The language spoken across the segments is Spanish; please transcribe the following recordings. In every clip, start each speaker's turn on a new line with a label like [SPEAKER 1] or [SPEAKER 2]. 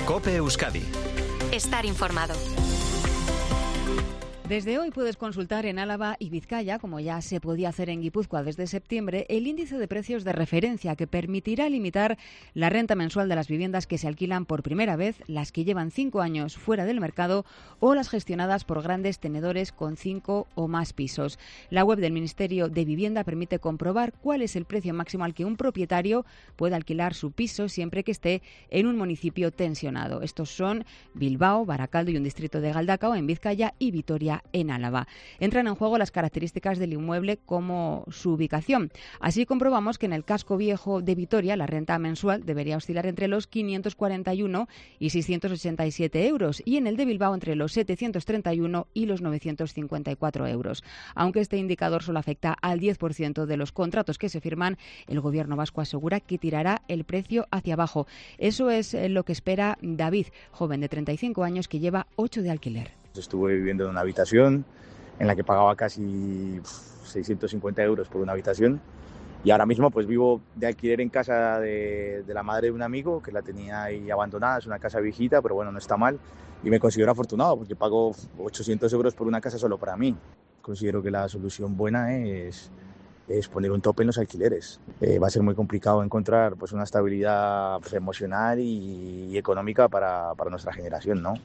[SPEAKER 1] COPE Euskadi.
[SPEAKER 2] Estar informado.
[SPEAKER 3] Desde hoy puedes consultar en Álava y Vizcaya, como ya se podía hacer en Guipúzcoa desde septiembre, el índice de precios de referencia que permitirá limitar la renta mensual de las viviendas que se alquilan por primera vez, las que llevan 5 años fuera del mercado o las gestionadas por grandes tenedores con 5 o más pisos. La web del Ministerio de Vivienda permite comprobar cuál es el precio máximo al que un propietario puede alquilar su piso siempre que esté en un municipio tensionado. Estos son Bilbao, Barakaldo y un distrito de Galdakao en Vizcaya y Vitoria en Álava. Entran en juego las características del inmueble como su ubicación. Así comprobamos que en el casco viejo de Vitoria la renta mensual debería oscilar entre los 541 y 687 euros y en el de Bilbao entre los 731 y los 954 euros. Aunque este indicador solo afecta al 10% de los contratos que se firman, el Gobierno vasco asegura que tirará el precio hacia abajo. Eso es lo que espera David, joven de 35 años que lleva 8 de alquiler.
[SPEAKER 4] Estuve viviendo en una habitación en la que pagaba casi 650 euros por una habitación y ahora mismo pues vivo de alquiler en casa de la madre de un amigo que la tenía ahí abandonada. Es una casa viejita, pero bueno, no está mal y me considero afortunado porque pago 800 euros por una casa solo para mí. Considero que la solución buena es poner un tope en los alquileres. Va a ser muy complicado encontrar pues una estabilidad emocional y económica para nuestra generación, ¿no?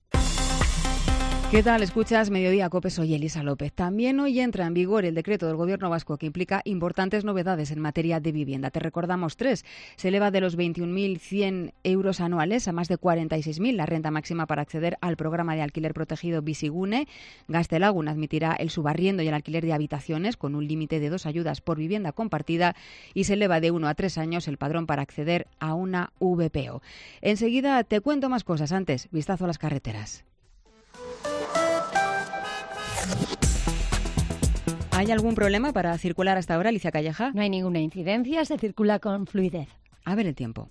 [SPEAKER 3] ¿Qué tal? Escuchas Mediodía COPE, soy Elisa López. También hoy entra en vigor el decreto del Gobierno vasco que implica importantes novedades en materia de vivienda. Te recordamos 3. Se eleva de los 21.100 euros anuales a más de 46.000 la renta máxima para acceder al programa de alquiler protegido Bizigune. Gaztelagun admitirá el subarriendo y el alquiler de habitaciones con un límite de 2 ayudas por vivienda compartida y se eleva de 1 a 3 años el padrón para acceder a una VPO. Enseguida te cuento más cosas. Antes, vistazo a las carreteras. ¿Hay algún problema para circular hasta ahora, Alicia Calleja?
[SPEAKER 5] No hay ninguna incidencia, se circula con fluidez.
[SPEAKER 3] A ver el tiempo.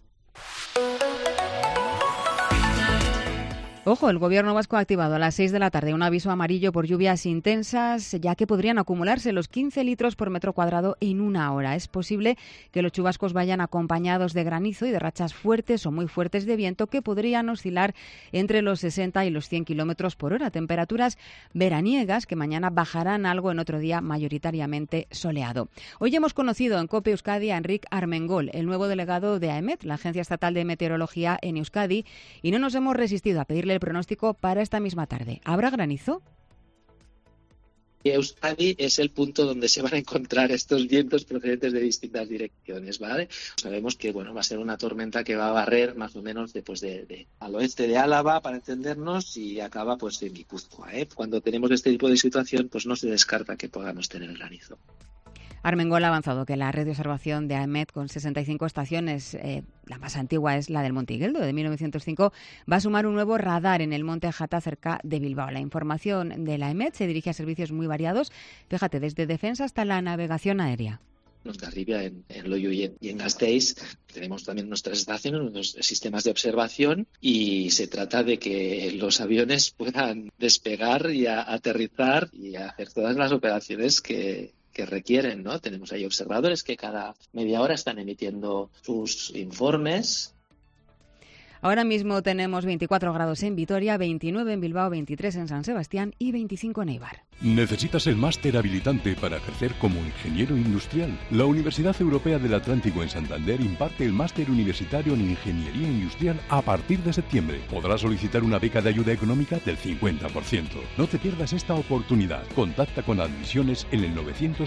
[SPEAKER 3] Ojo, el Gobierno vasco ha activado a las 6 de la tarde un aviso amarillo por lluvias intensas, ya que podrían acumularse los 15 litros por metro cuadrado en una hora. Es posible que los chubascos vayan acompañados de granizo y de rachas fuertes o muy fuertes de viento que podrían oscilar entre los 60 y los 100 kilómetros por hora. Temperaturas veraniegas que mañana bajarán algo en otro día mayoritariamente soleado. Hoy hemos conocido en COPE Euskadi a Enric Armengol, el nuevo delegado de AEMET, la Agencia Estatal de Meteorología en Euskadi, y no nos hemos resistido a pedirle el pronóstico para esta misma tarde. ¿Habrá granizo?
[SPEAKER 6] Euskadi es el punto donde se van a encontrar estos vientos procedentes de distintas direcciones, ¿vale? Sabemos que va a ser una tormenta que va a barrer más o menos al oeste de Álava, para entendernos, y acaba en Guipúzcoa, ¿eh? Cuando tenemos este tipo de situación, pues no se descarta que podamos tener granizo.
[SPEAKER 3] Armengol ha avanzado que la red de observación de AEMET, con 65 estaciones, la más antigua es la del Monte Igueldo, de 1905, va a sumar un nuevo radar en el Monte Ajata, cerca de Bilbao. La información de la AEMET se dirige a servicios muy variados, fíjate, desde defensa hasta la navegación aérea.
[SPEAKER 6] En Ondarribia, en Loiu y en Gasteiz tenemos también nuestras estaciones, nuestros sistemas de observación, y se trata de que los aviones puedan despegar y aterrizar y hacer todas las operaciones que requieren, ¿no? Tenemos ahí observadores que cada media hora están emitiendo sus informes.
[SPEAKER 3] Ahora mismo tenemos 24 grados en Vitoria, 29 en Bilbao, 23 en San Sebastián y 25 en Eibar.
[SPEAKER 7] ¿Necesitas el máster habilitante para ejercer como ingeniero industrial? La Universidad Europea del Atlántico en Santander imparte el máster universitario en Ingeniería Industrial a partir de septiembre. Podrás solicitar una beca de ayuda económica del 50%. No te pierdas esta oportunidad. Contacta con admisiones en el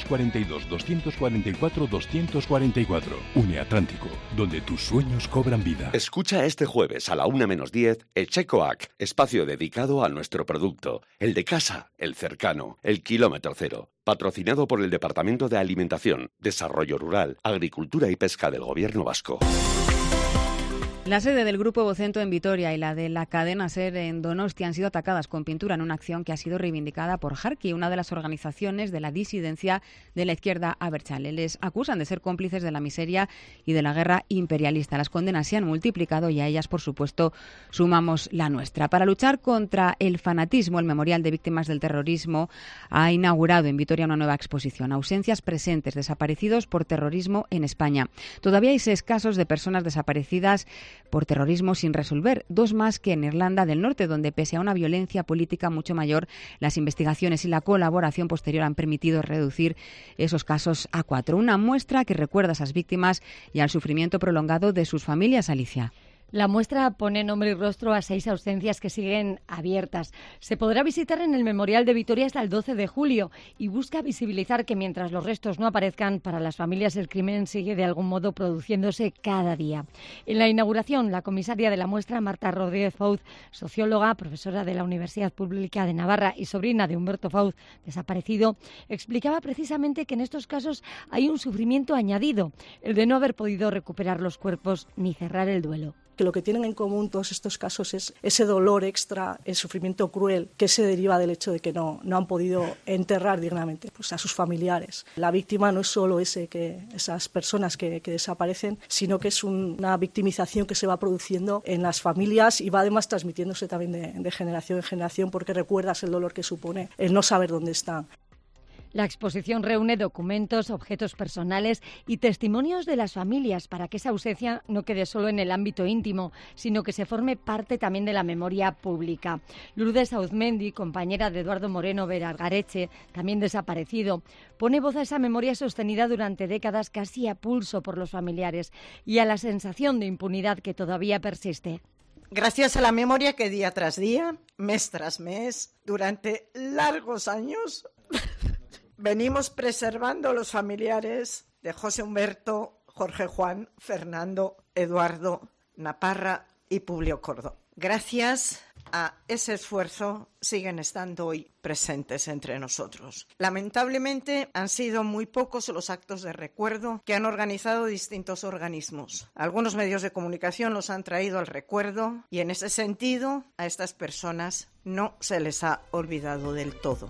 [SPEAKER 7] 944-244-244. UniAtlántico, donde tus sueños cobran vida.
[SPEAKER 8] Escucha este jueves a la 1:10 el Checoac, espacio dedicado a nuestro producto, el de casa, el cercano, el kilómetro cero. Patrocinado por el Departamento de Alimentación, Desarrollo Rural, Agricultura y Pesca del Gobierno vasco.
[SPEAKER 3] La sede del Grupo Vocento en Vitoria y la de la cadena SER en Donostia han sido atacadas con pintura en una acción que ha sido reivindicada por Jarki, una de las organizaciones de la disidencia de la izquierda abertzale. Les acusan de ser cómplices de la miseria y de la guerra imperialista. Las condenas se han multiplicado y a ellas, por supuesto, sumamos la nuestra. Para luchar contra el fanatismo, el Memorial de Víctimas del Terrorismo ha inaugurado en Vitoria una nueva exposición, Ausencias presentes, desaparecidos por terrorismo en España. Todavía hay 6 casos de personas desaparecidas por terrorismo sin resolver, 2 más que en Irlanda del Norte, donde pese a una violencia política mucho mayor, las investigaciones y la colaboración posterior han permitido reducir esos casos a 4. Una muestra que recuerda a esas víctimas y al sufrimiento prolongado de sus familias, Alicia.
[SPEAKER 5] La muestra pone nombre y rostro a 6 ausencias que siguen abiertas. Se podrá visitar en el Memorial de Vitoria hasta el 12 de julio y busca visibilizar que mientras los restos no aparezcan, para las familias el crimen sigue de algún modo produciéndose cada día. En la inauguración, la comisaria de la muestra, Marta Rodríguez Fouz, socióloga, profesora de la Universidad Pública de Navarra y sobrina de Humberto Fouz, desaparecido, explicaba precisamente que en estos casos hay un sufrimiento añadido, el de no haber podido recuperar los cuerpos ni cerrar el duelo.
[SPEAKER 1] Que lo que tienen en común todos estos casos es ese dolor extra, el sufrimiento cruel que se deriva del hecho de que no han podido enterrar dignamente pues, a sus familiares. La víctima no es solo esas personas que desaparecen, sino que es una victimización que se va produciendo en las familias y va además transmitiéndose también de generación en generación, porque recuerdas el dolor que supone el no saber dónde están.
[SPEAKER 5] La exposición reúne documentos, objetos personales y testimonios de las familias para que esa ausencia no quede solo en el ámbito íntimo, sino que se forme parte también de la memoria pública. Lourdes Auzmendi, compañera de Eduardo Moreno Beragareche, también desaparecido, pone voz a esa memoria sostenida durante décadas casi a pulso por los familiares y a la sensación de impunidad que todavía persiste.
[SPEAKER 9] Gracias a la memoria que día tras día, mes tras mes, durante largos años... venimos preservando los familiares de José Humberto, Jorge Juan, Fernando, Eduardo, Naparra y Publio Cordo. Gracias a ese esfuerzo siguen estando hoy presentes entre nosotros. Lamentablemente han sido muy pocos los actos de recuerdo que han organizado distintos organismos. Algunos medios de comunicación los han traído al recuerdo y en ese sentido a estas personas no se les ha olvidado del todo.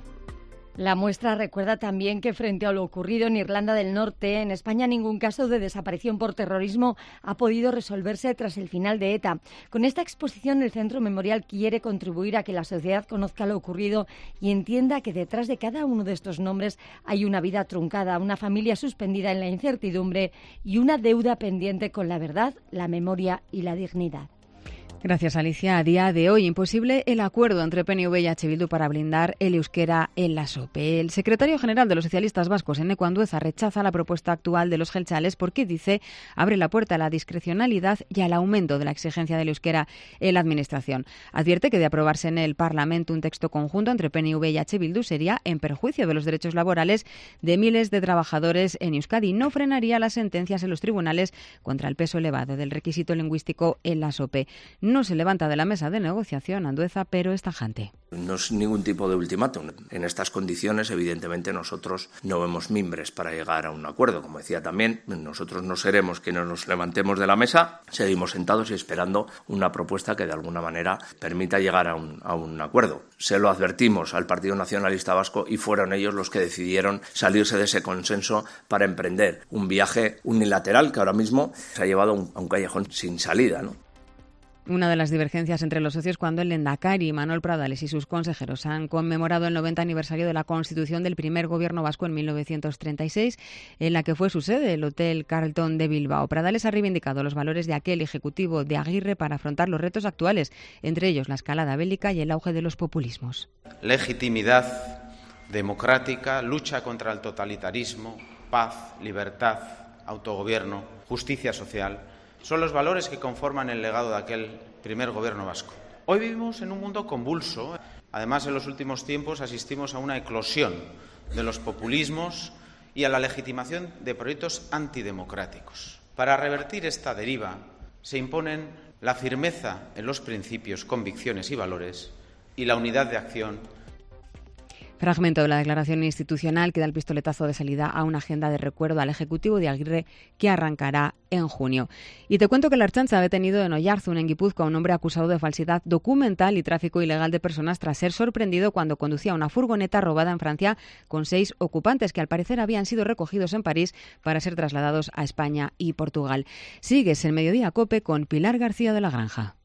[SPEAKER 5] La muestra recuerda también que frente a lo ocurrido en Irlanda del Norte, en España ningún caso de desaparición por terrorismo ha podido resolverse tras el final de ETA. Con esta exposición, el Centro Memorial quiere contribuir a que la sociedad conozca lo ocurrido y entienda que detrás de cada uno de estos nombres hay una vida truncada, una familia suspendida en la incertidumbre y una deuda pendiente con la verdad, la memoria y la dignidad.
[SPEAKER 3] Gracias, Alicia. A día de hoy, imposible el acuerdo entre PNV y H. Bildu para blindar el euskera en la SOPE. El secretario general de los socialistas vascos, Eneko Andueza, rechaza la propuesta actual de los jeltzales porque, dice, abre la puerta a la discrecionalidad y al aumento de la exigencia del euskera en la Administración. Advierte que de aprobarse en el Parlamento un texto conjunto entre PNV y H. Bildu sería en perjuicio de los derechos laborales de miles de trabajadores en Euskadi. No frenaría las sentencias en los tribunales contra el peso elevado del requisito lingüístico en la SOPE. No se levanta de la mesa de negociación Andueza, pero es tajante.
[SPEAKER 10] No es ningún tipo de ultimátum. En estas condiciones, evidentemente, nosotros no vemos mimbres para llegar a un acuerdo. Como decía también, nosotros no seremos quienes nos levantemos de la mesa, seguimos sentados y esperando una propuesta que de alguna manera permita llegar a un acuerdo. Se lo advertimos al Partido Nacionalista Vasco y fueron ellos los que decidieron salirse de ese consenso para emprender un viaje unilateral que ahora mismo se ha llevado a un callejón sin salida, ¿no?
[SPEAKER 3] Una de las divergencias entre los socios cuando el Lehendakari, Manuel Pradales y sus consejeros han conmemorado el 90 aniversario de la constitución del primer gobierno vasco en 1936, en la que fue su sede el Hotel Carlton de Bilbao. Pradales ha reivindicado los valores de aquel ejecutivo de Aguirre para afrontar los retos actuales, entre ellos la escalada bélica y el auge de los populismos.
[SPEAKER 11] Legitimidad democrática, lucha contra el totalitarismo, paz, libertad, autogobierno, justicia social. Son los valores que conforman el legado de aquel primer gobierno vasco. Hoy vivimos en un mundo convulso. Además, en los últimos tiempos asistimos a una eclosión de los populismos y a la legitimación de proyectos antidemocráticos. Para revertir esta deriva se imponen la firmeza en los principios, convicciones y valores y la unidad de acción.
[SPEAKER 3] Fragmento de la declaración institucional que da el pistoletazo de salida a una agenda de recuerdo al Ejecutivo de Aguirre que arrancará en junio. Y te cuento que la Ertzaintza ha detenido en Oyarzun, en Guipúzcoa, a un hombre acusado de falsedad documental y tráfico ilegal de personas tras ser sorprendido cuando conducía una furgoneta robada en Francia con 6 ocupantes que al parecer habían sido recogidos en París para ser trasladados a España y Portugal. Sigues en Mediodía COPE con Pilar García de la Granja.